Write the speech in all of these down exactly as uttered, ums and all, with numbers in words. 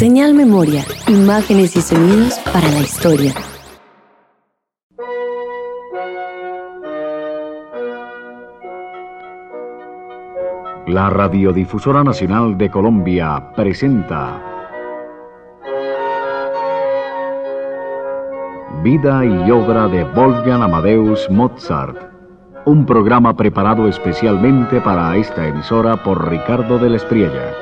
Señal Memoria, imágenes y sonidos para la historia. La Radiodifusora Nacional de Colombia presenta Vida y obra de Wolfgang Amadeus Mozart, un programa preparado especialmente para esta emisora por Ricardo de la Espriella.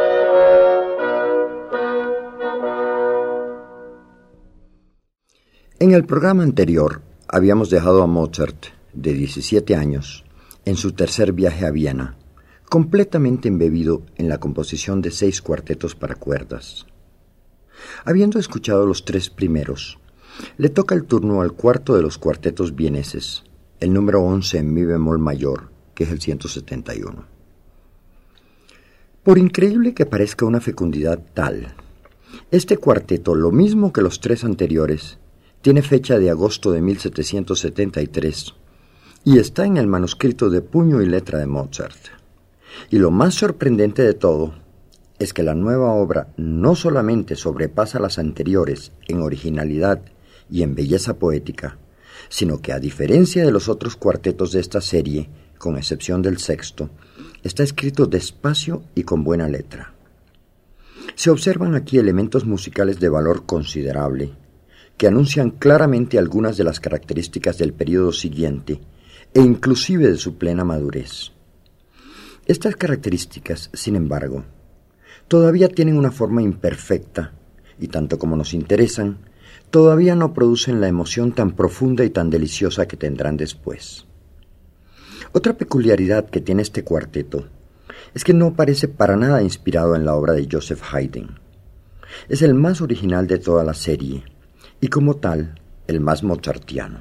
En el programa anterior habíamos dejado a Mozart, de diecisiete años, en su tercer viaje a Viena, completamente embebido en la composición de seis cuartetos para cuerdas. Habiendo escuchado los tres primeros, le toca el turno al cuarto de los cuartetos vieneses, el número once en mi bemol mayor, que es el ciento setenta y uno. Por increíble que parezca una fecundidad tal, este cuarteto, lo mismo que los tres anteriores, tiene fecha de agosto de mil setecientos setenta y tres y está en el manuscrito de puño y letra de Mozart. Y lo más sorprendente de todo es que la nueva obra no solamente sobrepasa las anteriores en originalidad y en belleza poética, sino que a diferencia de los otros cuartetos de esta serie, con excepción del sexto, está escrito despacio y con buena letra. Se observan aquí elementos musicales de valor considerable, que anuncian claramente algunas de las características del período siguiente e inclusive de su plena madurez. Estas características, sin embargo, todavía tienen una forma imperfecta y, tanto como nos interesan, todavía no producen la emoción tan profunda y tan deliciosa que tendrán después. Otra peculiaridad que tiene este cuarteto es que no parece para nada inspirado en la obra de Joseph Haydn. Es el más original de toda la serie y, como tal, el más mozartiano.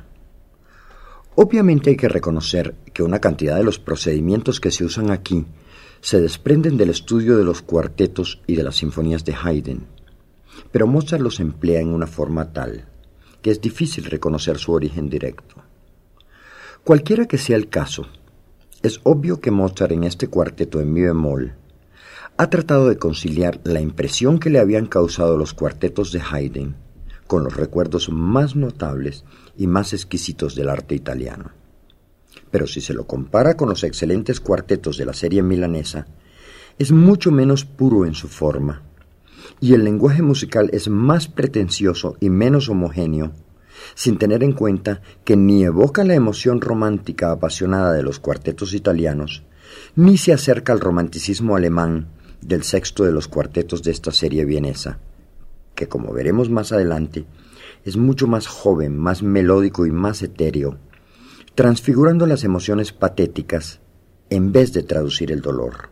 Obviamente hay que reconocer que una cantidad de los procedimientos que se usan aquí se desprenden del estudio de los cuartetos y de las sinfonías de Haydn, pero Mozart los emplea en una forma tal que es difícil reconocer su origen directo. Cualquiera que sea el caso, es obvio que Mozart en este cuarteto en mi bemol ha tratado de conciliar la impresión que le habían causado los cuartetos de Haydn con los recuerdos más notables y más exquisitos del arte italiano. Pero si se lo compara con los excelentes cuartetos de la serie milanesa, es mucho menos puro en su forma, y el lenguaje musical es más pretencioso y menos homogéneo, sin tener en cuenta que ni evoca la emoción romántica apasionada de los cuartetos italianos, ni se acerca al romanticismo alemán del sexto de los cuartetos de esta serie vienesa, que, como veremos más adelante, es mucho más joven, más melódico y más etéreo, transfigurando las emociones patéticas en vez de traducir el dolor.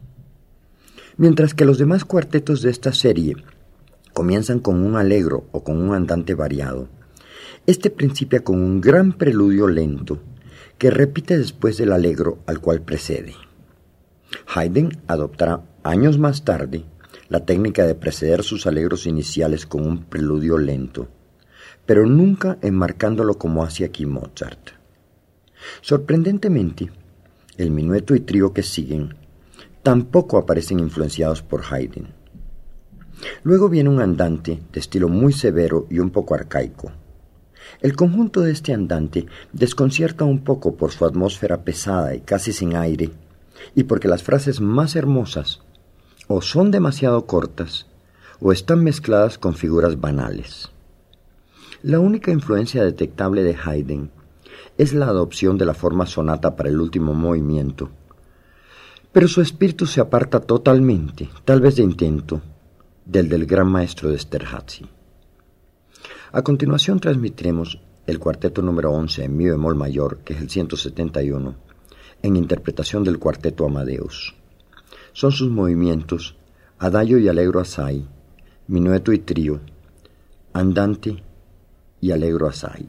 Mientras que los demás cuartetos de esta serie comienzan con un allegro o con un andante variado, este principia con un gran preludio lento que repite después del allegro al cual precede. Haydn adoptará años más tarde la técnica de preceder sus allegros iniciales con un preludio lento, pero nunca enmarcándolo como hace aquí Mozart. Sorprendentemente, el minueto y trío que siguen tampoco aparecen influenciados por Haydn. Luego viene un andante de estilo muy severo y un poco arcaico. El conjunto de este andante desconcierta un poco por su atmósfera pesada y casi sin aire, y porque las frases más hermosas o son demasiado cortas o están mezcladas con figuras banales. La única influencia detectable de Haydn es la adopción de la forma sonata para el último movimiento, pero su espíritu se aparta totalmente, tal vez de intento, del del gran maestro de Esterházy. A continuación transmitiremos el cuarteto número once en mi bemol mayor, que es el ciento setenta y uno, en interpretación del cuarteto Amadeus. Son sus movimientos adagio y allegro assai, minueto y trío, andante y allegro assai.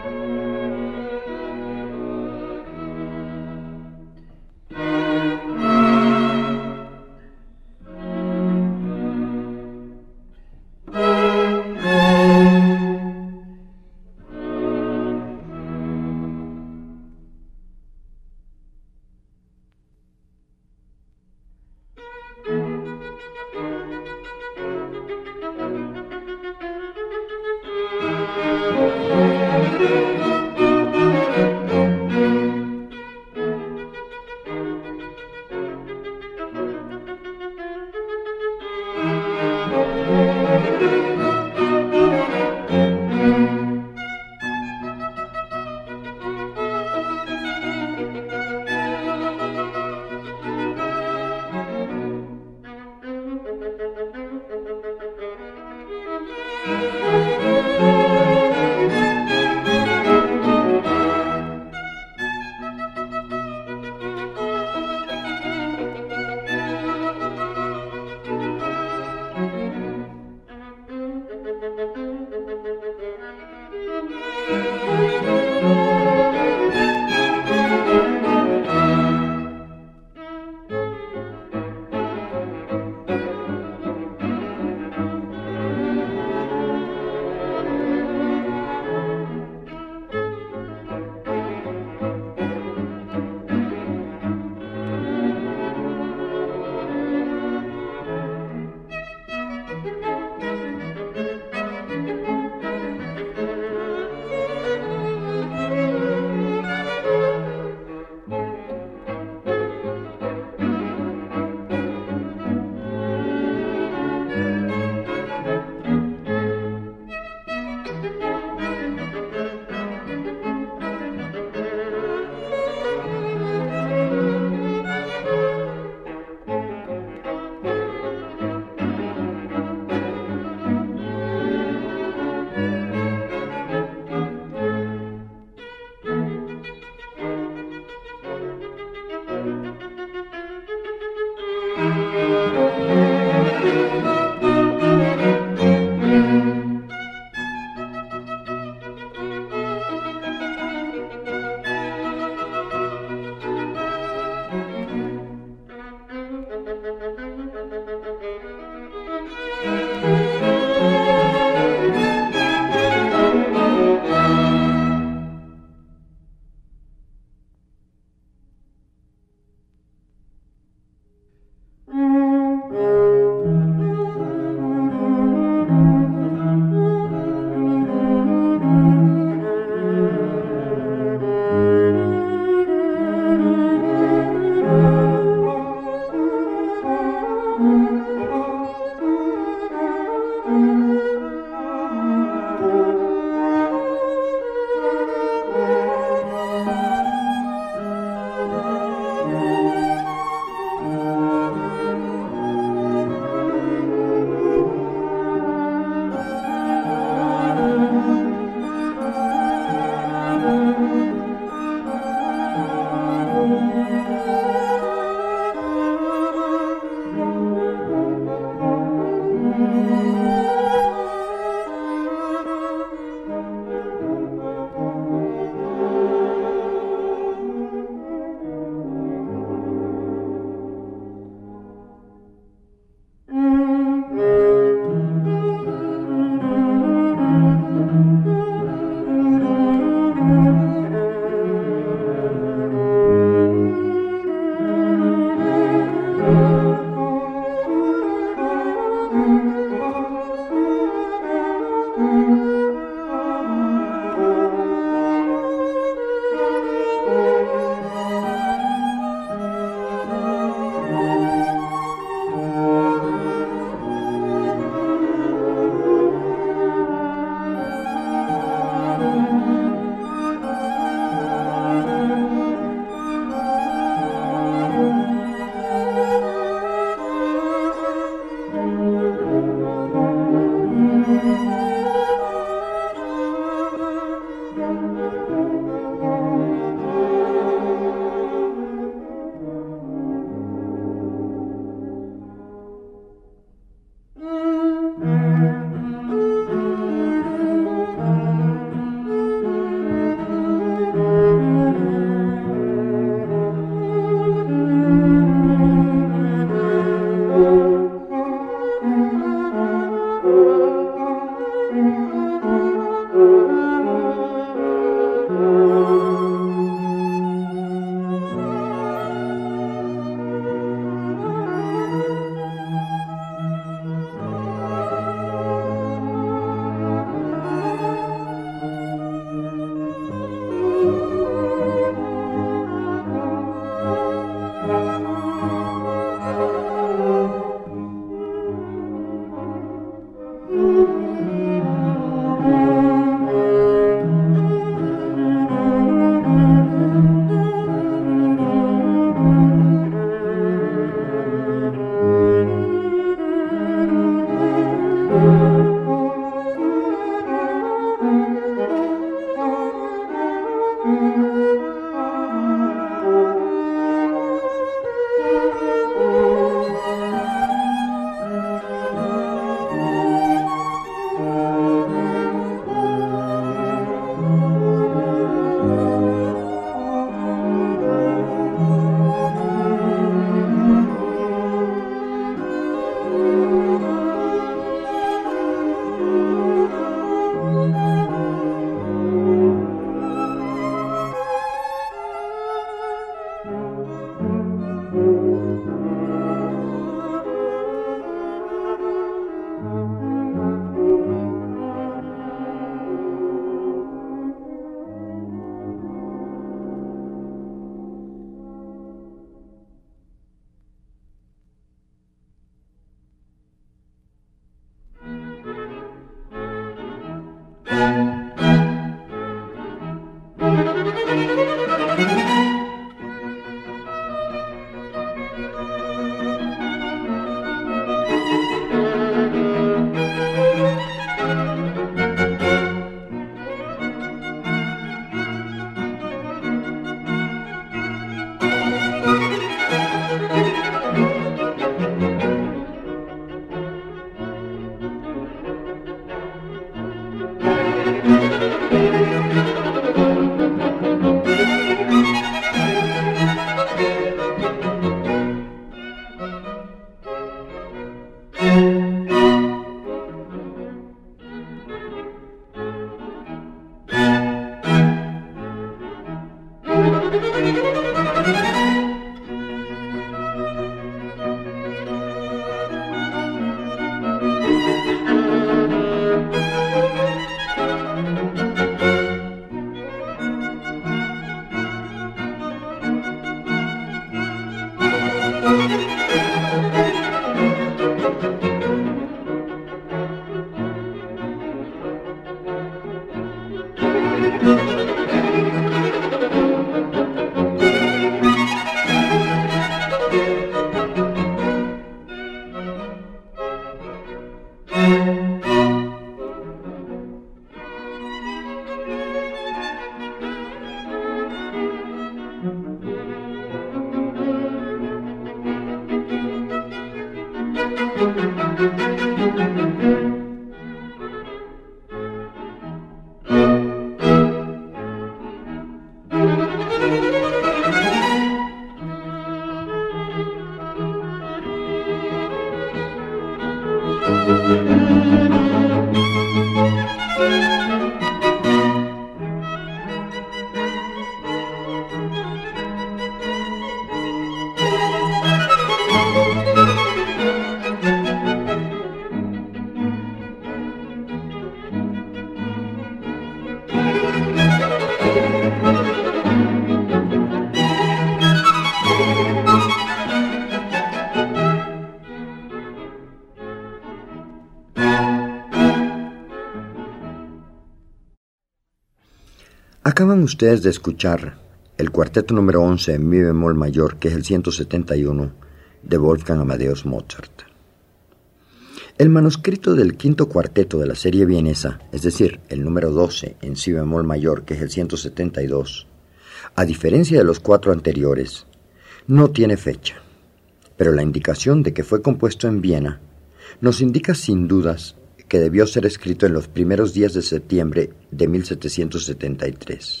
Acaban ustedes de escuchar el cuarteto número once en mi bemol mayor, que es el ciento setenta y uno, de Wolfgang Amadeus Mozart. El manuscrito del quinto cuarteto de la serie vienesa, es decir, el número doce en si bemol mayor, que es el ciento setenta y dos, a diferencia de los cuatro anteriores, no tiene fecha, pero la indicación de que fue compuesto en Viena nos indica sin dudas que debió ser escrito en los primeros días de septiembre de mil setecientos setenta y tres.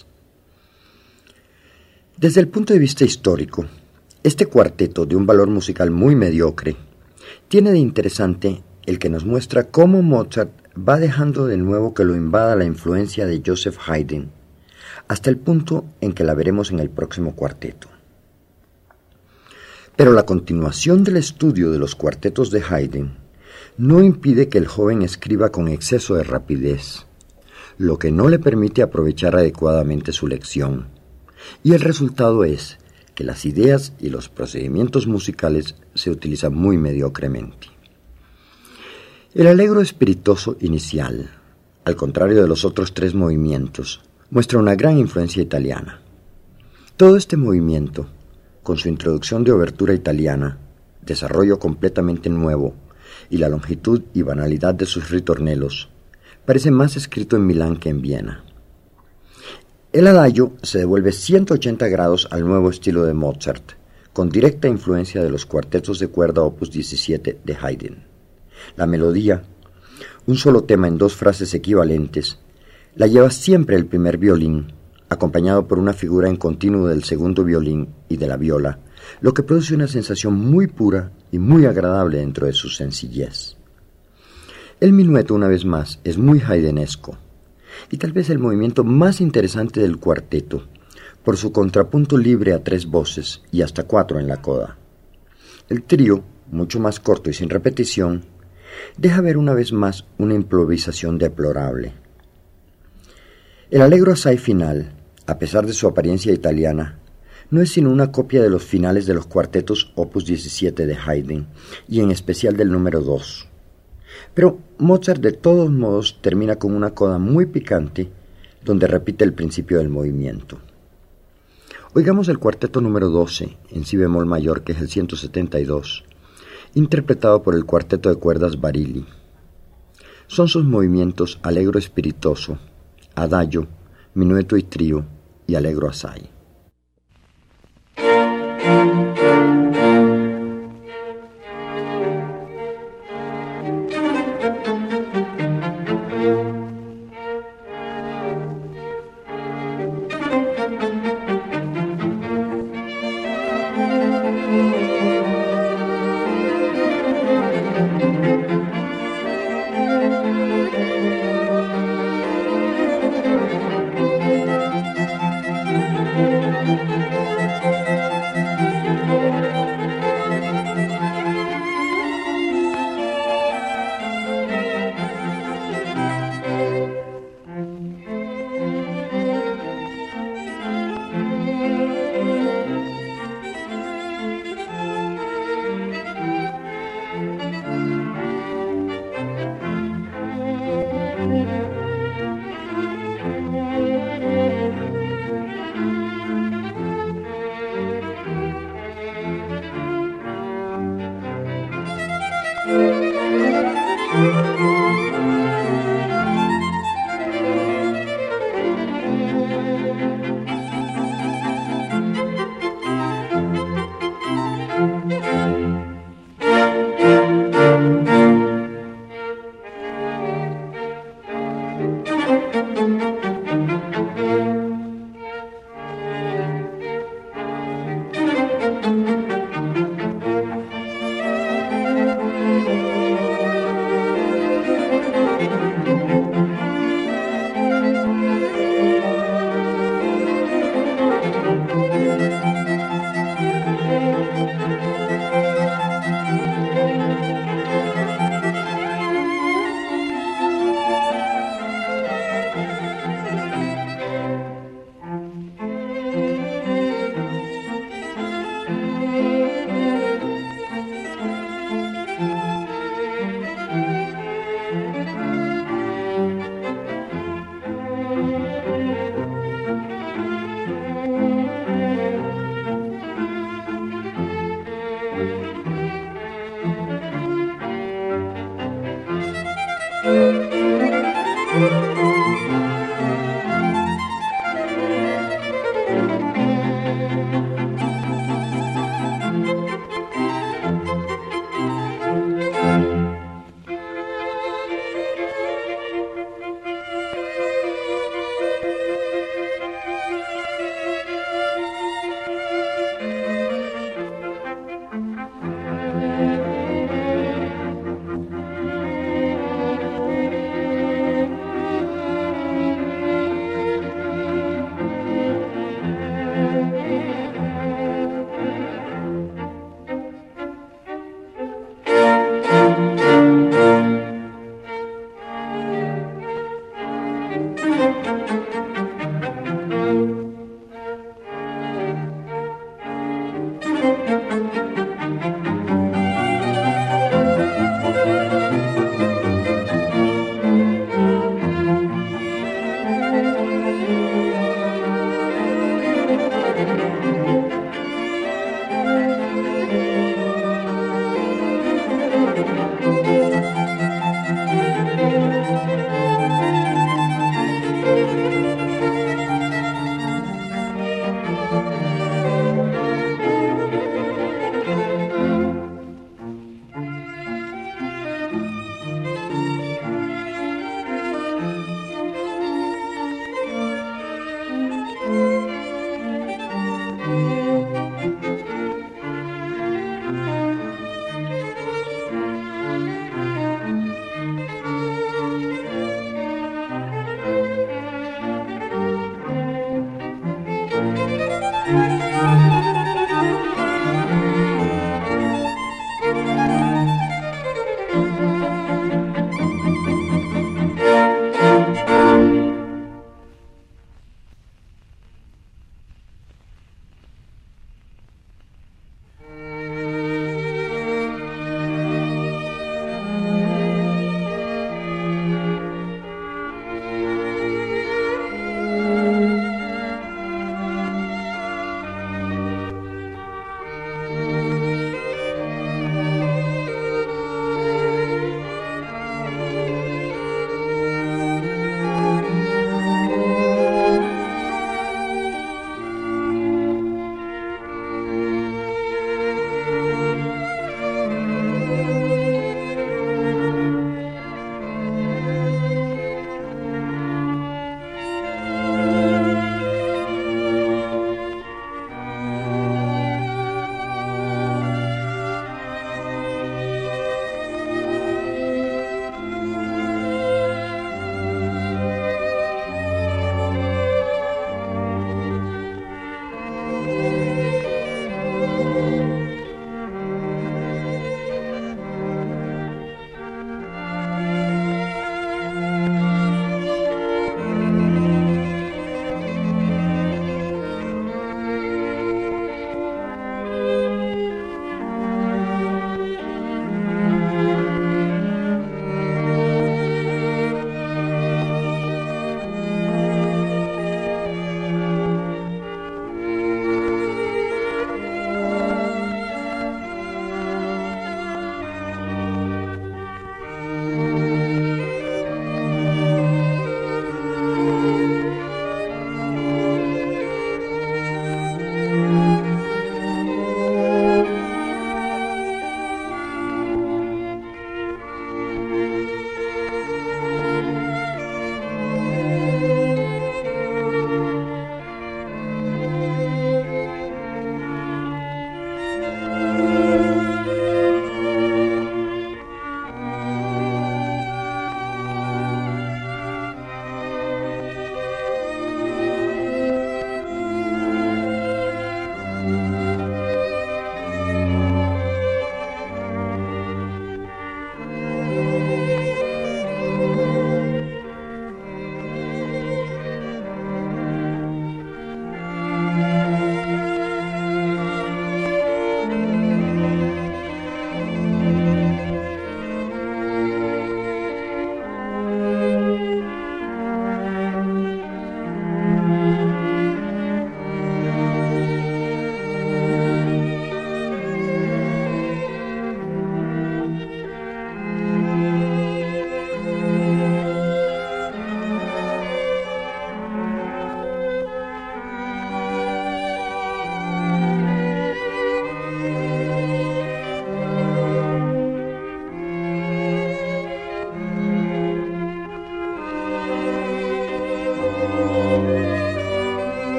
Desde el punto de vista histórico, este cuarteto, de un valor musical muy mediocre, tiene de interesante el que nos muestra cómo Mozart va dejando de nuevo que lo invada la influencia de Joseph Haydn, hasta el punto en que la veremos en el próximo cuarteto. Pero la continuación del estudio de los cuartetos de Haydn no impide que el joven escriba con exceso de rapidez, lo que no le permite aprovechar adecuadamente su lección, y el resultado es que las ideas y los procedimientos musicales se utilizan muy mediocremente. El allegro espiritoso inicial, al contrario de los otros tres movimientos, muestra una gran influencia italiana. Todo este movimiento, con su introducción de obertura italiana, desarrollo completamente nuevo, y la longitud y banalidad de sus ritornelos, parece más escrito en Milán que en Viena. El adagio se devuelve ciento ochenta grados al nuevo estilo de Mozart, con directa influencia de los cuartetos de cuerda opus diecisiete de Haydn. La melodía, un solo tema en dos frases equivalentes, la lleva siempre el primer violín, acompañado por una figura en continuo del segundo violín y de la viola, lo que produce una sensación muy pura y muy agradable dentro de su sencillez. El minueto, una vez más, es muy haydnesco, y tal vez el movimiento más interesante del cuarteto, por su contrapunto libre a tres voces y hasta cuatro en la coda. El trío, mucho más corto y sin repetición, deja ver una vez más una improvisación deplorable. El allegro assai final, a pesar de su apariencia italiana, no es sino una copia de los finales de los cuartetos opus diecisiete de Haydn, y en especial del número dos. Pero Mozart de todos modos termina con una coda muy picante, donde repite el principio del movimiento. Oigamos el cuarteto número doce, en si bemol mayor, que es el ciento setenta y dos, interpretado por el cuarteto de cuerdas Barilli. Son sus movimientos allegro espiritoso, adagio, minueto y trío, y allegro assai.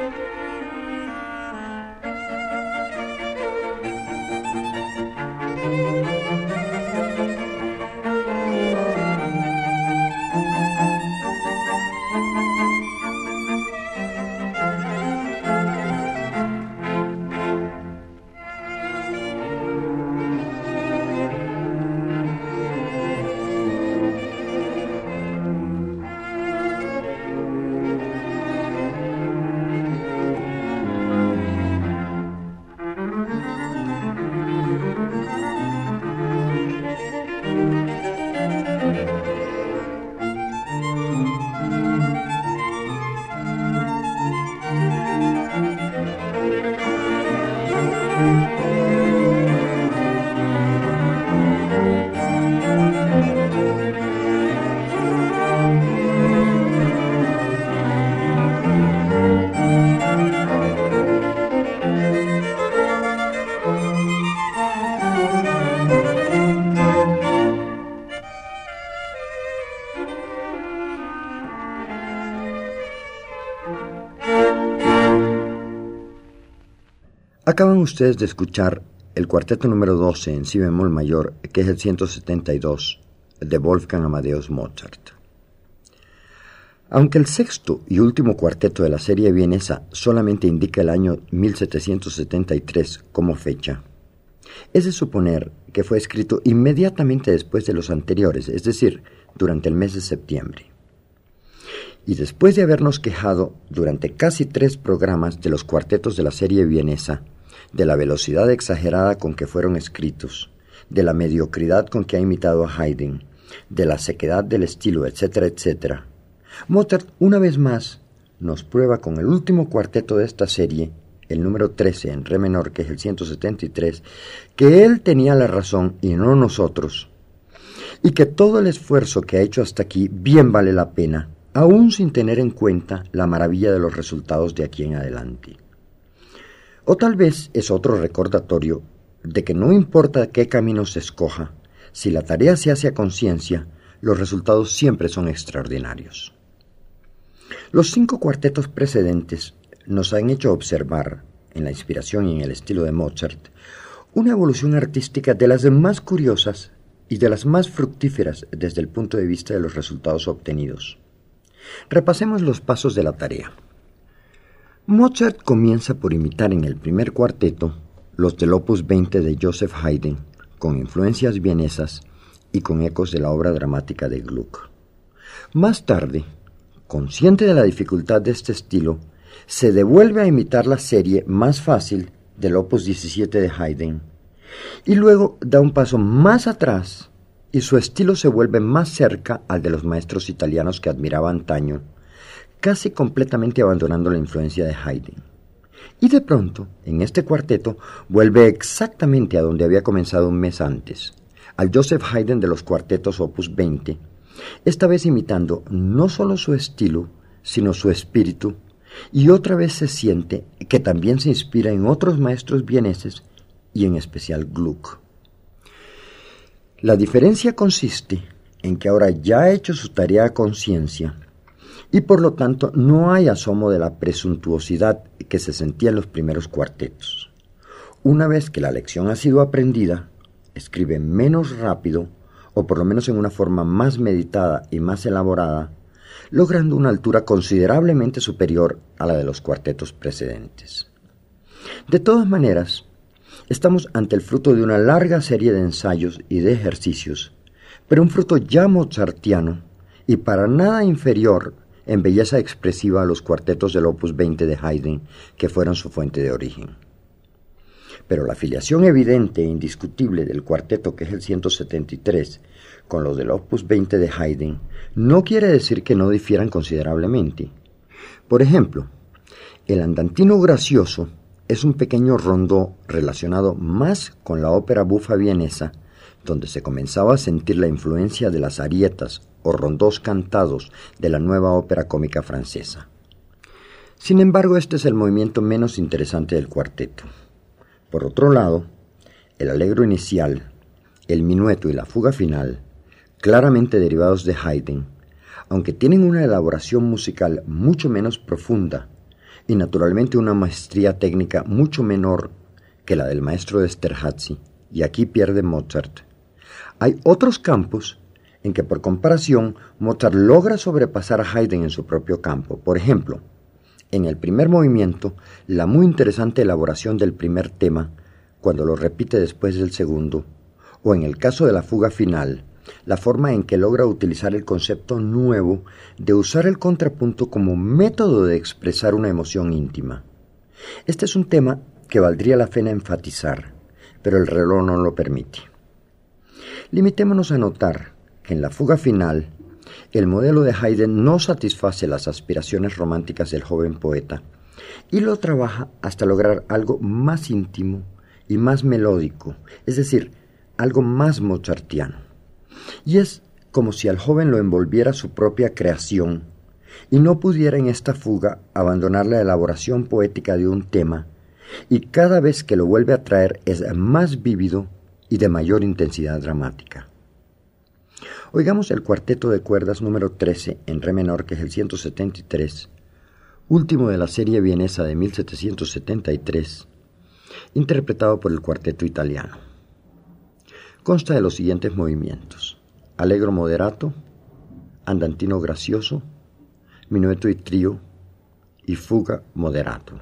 Acaban ustedes de escuchar el cuarteto número doce en si bemol mayor, que es el ciento setenta y dos de Wolfgang Amadeus Mozart. Aunque el sexto y último cuarteto de la serie vienesa solamente indica el año mil setecientos setenta y tres como fecha, es de suponer que fue escrito inmediatamente después de los anteriores, es decir, durante el mes de septiembre. Y después de habernos quejado durante casi tres programas de los cuartetos de la serie vienesa, de la velocidad exagerada con que fueron escritos, de la mediocridad con que ha imitado a Haydn, de la sequedad del estilo, etcétera, etcétera, Mozart una vez más nos prueba con el último cuarteto de esta serie, el número trece en re menor, que es el ciento setenta y tres, que él tenía la razón y no nosotros, y que todo el esfuerzo que ha hecho hasta aquí bien vale la pena, aún sin tener en cuenta la maravilla de los resultados de aquí en adelante. O tal vez es otro recordatorio de que no importa qué camino se escoja, si la tarea se hace a conciencia, los resultados siempre son extraordinarios. Los cinco cuartetos precedentes nos han hecho observar, en la inspiración y en el estilo de Mozart, una evolución artística de las más curiosas y de las más fructíferas desde el punto de vista de los resultados obtenidos. Repasemos los pasos de la tarea. Mozart comienza por imitar en el primer cuarteto los del opus veinte de Joseph Haydn, con influencias vienesas y con ecos de la obra dramática de Gluck. Más tarde, consciente de la dificultad de este estilo, se devuelve a imitar la serie más fácil del opus diecisiete de Haydn, y luego da un paso más atrás y su estilo se vuelve más cerca al de los maestros italianos que admiraba antaño, casi completamente abandonando la influencia de Haydn. Y de pronto, en este cuarteto, vuelve exactamente a donde había comenzado un mes antes, al Joseph Haydn de los cuartetos opus veinte, esta vez imitando no solo su estilo, sino su espíritu, y otra vez se siente que también se inspira en otros maestros vieneses y en especial Gluck. La diferencia consiste en que ahora ya ha hecho su tarea a conciencia y por lo tanto no hay asomo de la presuntuosidad que se sentía en los primeros cuartetos. Una vez que la lección ha sido aprendida, escribe menos rápido o por lo menos en una forma más meditada y más elaborada, logrando una altura considerablemente superior a la de los cuartetos precedentes. De todas maneras, estamos ante el fruto de una larga serie de ensayos y de ejercicios, pero un fruto ya mozartiano y para nada inferior en belleza expresiva a los cuartetos del opus veinte de Haydn, que fueron su fuente de origen. Pero la filiación evidente e indiscutible del cuarteto, que es el ciento setenta y tres, con los del opus veinte de Haydn, no quiere decir que no difieran considerablemente. Por ejemplo, el andantino gracioso es un pequeño rondó relacionado más con la ópera bufa vienesa, donde se comenzaba a sentir la influencia de las arietas o rondós cantados de la nueva ópera cómica francesa. Sin embargo, este es el movimiento menos interesante del cuarteto. Por otro lado, el allegro inicial, el minueto y la fuga final, claramente derivados de Haydn, aunque tienen una elaboración musical mucho menos profunda, y naturalmente una maestría técnica mucho menor que la del maestro de Esterházy, y aquí pierde Mozart. Hay otros campos en que por comparación Mozart logra sobrepasar a Haydn en su propio campo. Por ejemplo, en el primer movimiento, la muy interesante elaboración del primer tema, cuando lo repite después del segundo, o en el caso de la fuga final, la forma en que logra utilizar el concepto nuevo de usar el contrapunto como método de expresar una emoción íntima. Este es un tema que valdría la pena enfatizar, pero el reloj no lo permite. Limitémonos a notar que en la fuga final, el modelo de Haydn no satisface las aspiraciones románticas del joven poeta y lo trabaja hasta lograr algo más íntimo y más melódico, es decir, algo más mozartiano. Y es como si al joven lo envolviera su propia creación y no pudiera en esta fuga abandonar la elaboración poética de un tema, y cada vez que lo vuelve a traer es más vívido y de mayor intensidad dramática. Oigamos el cuarteto de cuerdas número trece en re menor, que es el ciento setenta y tres, último de la serie vienesa de mil setecientos setenta y tres, interpretado por el cuarteto italiano. Consta de los siguientes movimientos: allegro moderato, andantino gracioso, minueto y trío y fuga moderato.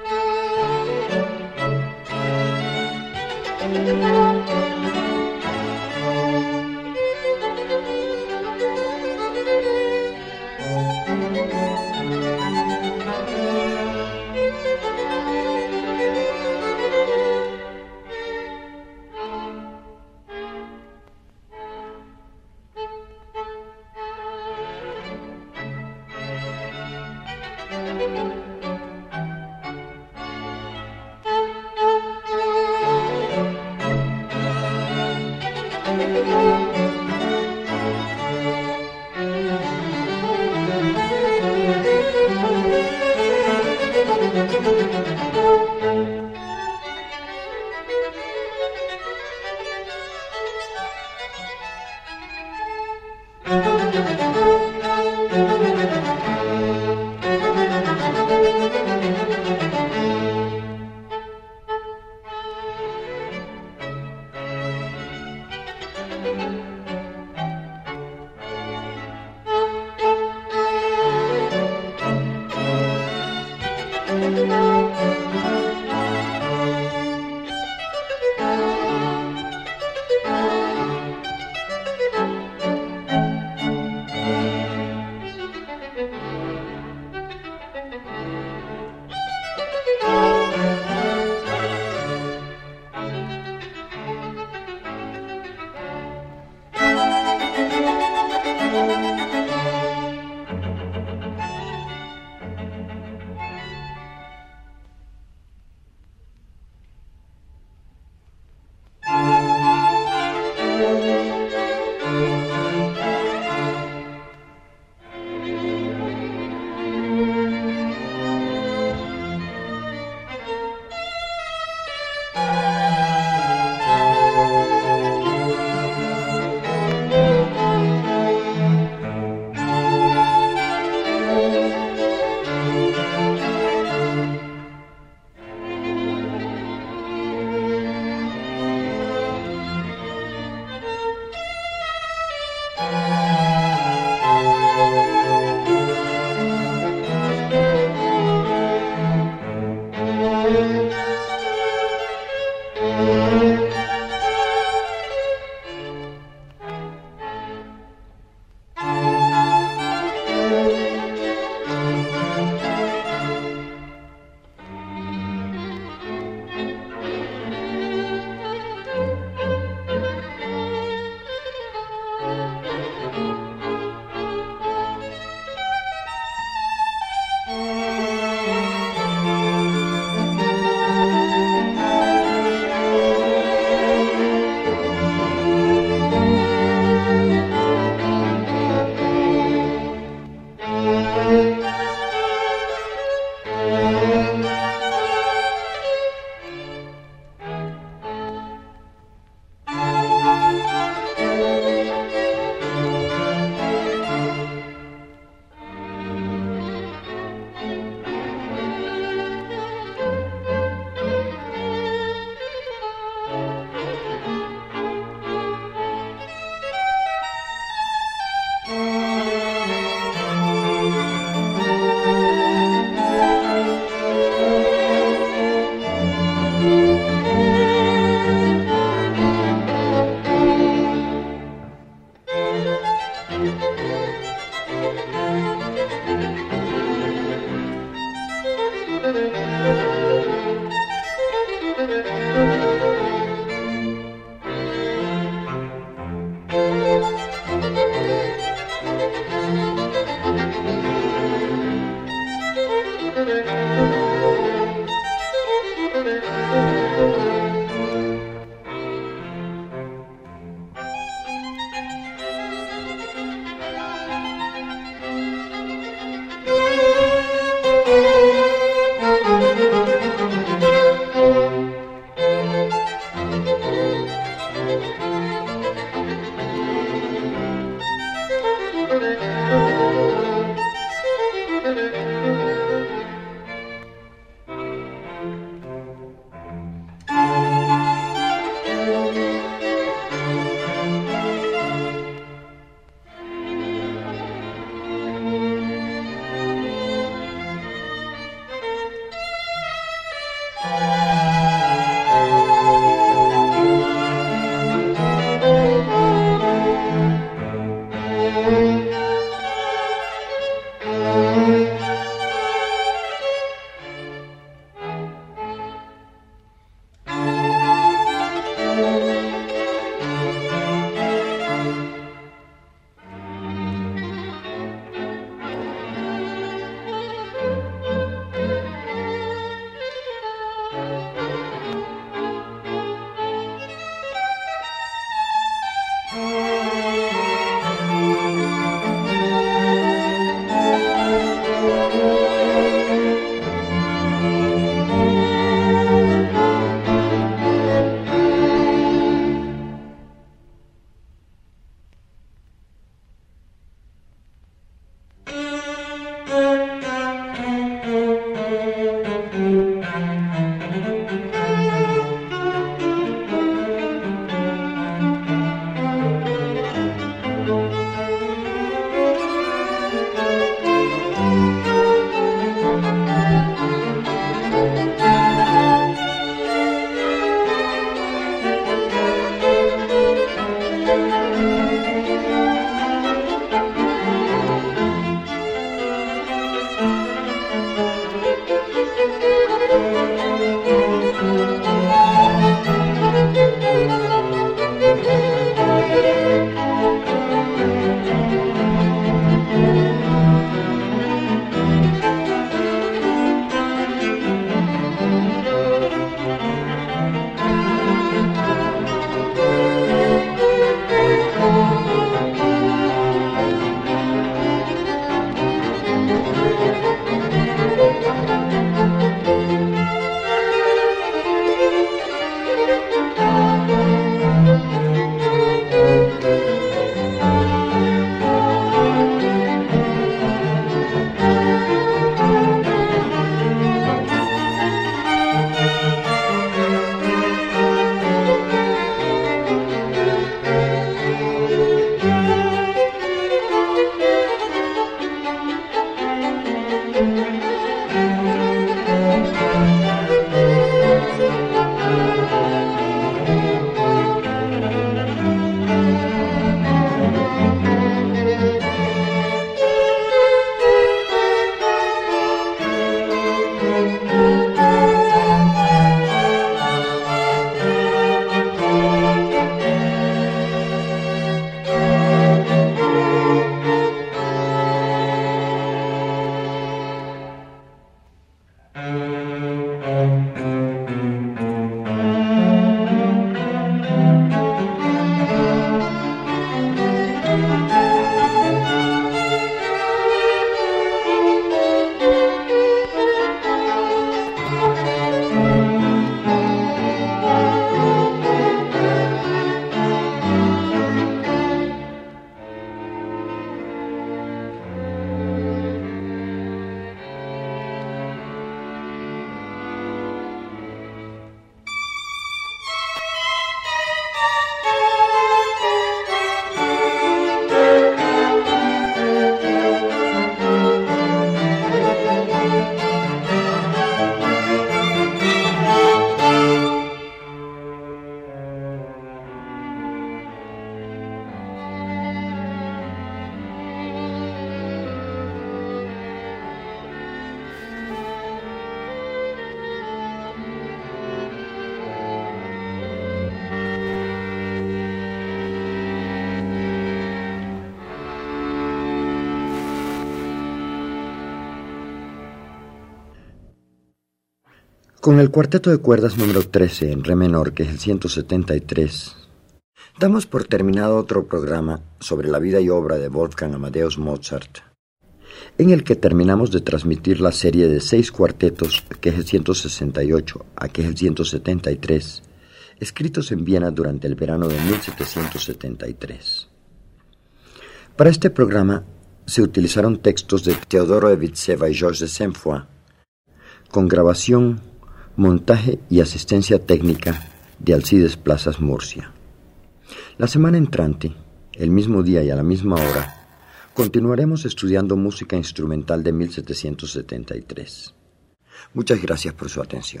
Con el cuarteto de cuerdas número trece en re menor, que es el ciento setenta y tres, damos por terminado otro programa sobre la vida y obra de Wolfgang Amadeus Mozart, en el que terminamos de transmitir la serie de seis cuartetos, que es el ciento sesenta y ocho a que es el ciento setenta y tres, escritos en Viena durante el verano de mil setecientos setenta y tres. Para este programa se utilizaron textos de Teodoro Evitseva y Georges de Saint-Foy, con grabación, montaje y asistencia técnica de Alcides Plazas Murcia. La semana entrante, el mismo día y a la misma hora, continuaremos estudiando música instrumental de mil setecientos setenta y tres. Muchas gracias por su atención.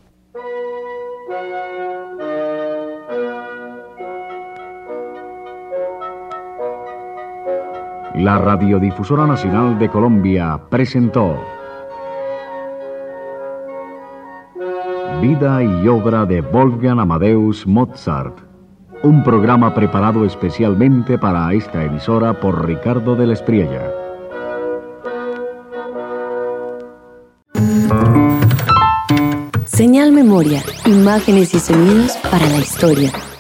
La Radiodifusora Nacional de Colombia presentó Vida y obra de Wolfgang Amadeus Mozart, un programa preparado especialmente para esta emisora por Ricardo de la Espriella. Señal Memoria, imágenes y sonidos para la historia.